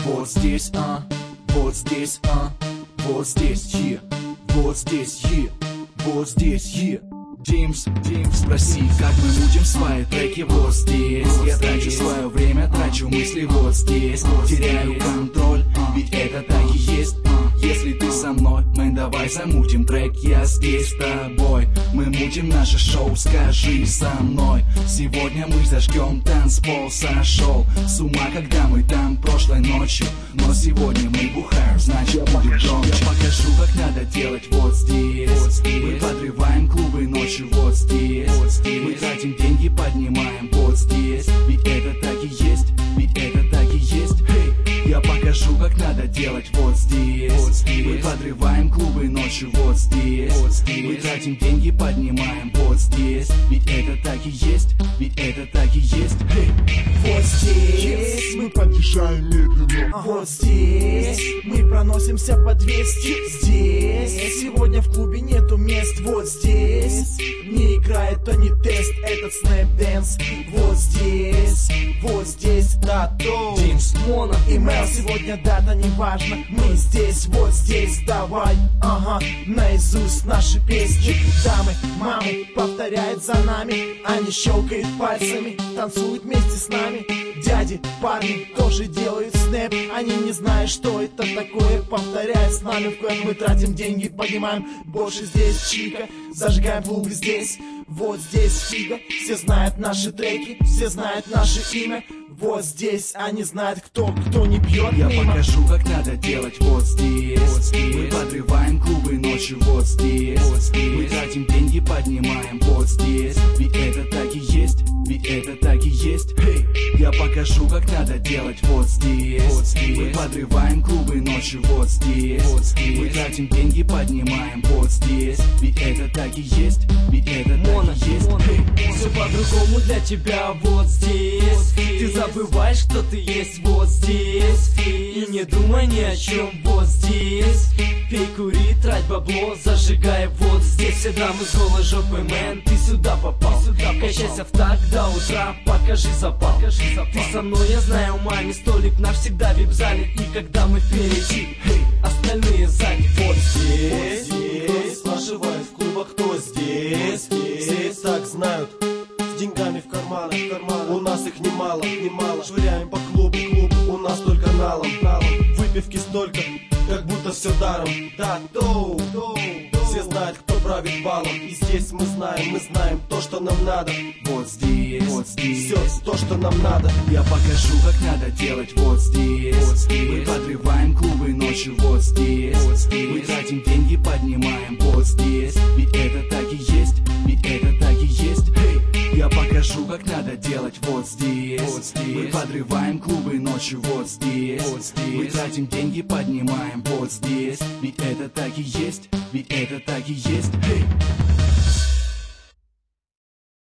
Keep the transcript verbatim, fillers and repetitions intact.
Вот здесь, а, вот здесь, а, вот здесь, е, вот здесь, е, вот здесь, е. Димс, Димс, спроси, как мы мутим свои треки вот здесь. Я трачу свое время, трачу мысли вот здесь. Теряю контроль, ведь это так и есть. Если ты со мной, мы давай замутим трек. Я здесь с тобой, мы мутим наше шоу, скажи со мной. Сегодня мы зажгем танцпол, сошел с ума, когда мы там прошлой ночью. Но сегодня мы бухаем, значит будет громче. Я покажу, как надо делать вот здесь. Мы подрываем клубы ночью вот здесь. Мы тратим деньги, поднимаем вот здесь. Ведь это так и есть, ведь это так и есть. Я покажу, как надо делать вот здесь. Мы подрываем клубы ночью вот здесь. Мы тратим деньги, поднимаем вот здесь. Ведь это так и есть, ведь это так и есть. Вот здесь мы подъезжаем медленно. Вот здесь мы проносимся по двести. Здесь сегодня в клубе нету мест. Вот здесь не играет, то не тест, этот снэп-дэнс. Вот здесь, вот здесь Тато, Димс, Моно и Мел. Сегодня дата не важна, мы здесь, вот здесь. Давай, ага, наизусть наши песни. Дамы, мамы повторяют за нами. Они щелкают пальцами, танцуют вместе с нами. Дяди, парни тоже делают снэп. Они не знают, что это такое. Повторяют с нами, в коем мы тратим деньги, поднимаем больше здесь чика. Зажигаем клубы здесь, вот здесь фига. Все знают наши треки, все знают наше имя. Вот здесь они знают, кто, кто не пьет Я мимо. покажу, как надо делать вот здесь. вот здесь. Мы подрываем клубы ночью вот здесь. вот здесь. Мы тратим деньги, поднимаем вот здесь. Ведь это так и есть, ведь это так и есть. Hey. Я покажу, как надо делать вот здесь. вот здесь. Мы подрываем клубы ночью вот здесь. вот здесь. Мы тратим деньги, поднимаем вот здесь. Ведь это так и есть, ведь это Моно, так и есть. Моно. Hey. Все по-другому для тебя вот здесь. вот здесь. Ты забываешь, кто ты есть вот здесь. И не думай ни о чем вот здесь. Пей, кури, трать бабло, зажигай вот здесь. Все дамы с голой жопой, мэн, ты сюда попал. Качайся в так до утра, покажи запал. Ты со мной, я знаю, маме, столик навсегда в вип-зале. И когда мы впереди, остальные сзади. Вот здесь, здесь спрашивают в клубах, кто здесь. Все и так знают, с деньгами в карманах, в карманах. У нас их немало, немало. Швыряем по клубу, клубу, у нас только налом, налом. Выпивки столько, как будто все даром. Да, доу, доу. Все знают, кто правит балом. И здесь мы знаем, мы знаем то, что нам надо. Вот здесь, вот здесь. Все то, что нам надо. Я покажу, как надо делать вот здесь. вот здесь. Мы подрываем клубы ночью вот здесь. вот здесь. Мы тратим деньги, поднимаем вот здесь. Ведь это так и есть, ведь это так и есть. Hey. Я покажу, как надо делать вот здесь. вот здесь. Мы подрываем клубы ночью вот здесь. вот здесь. Мы тратим деньги, поднимаем вот здесь. Ведь это так и есть, ведь это так и есть. Hey.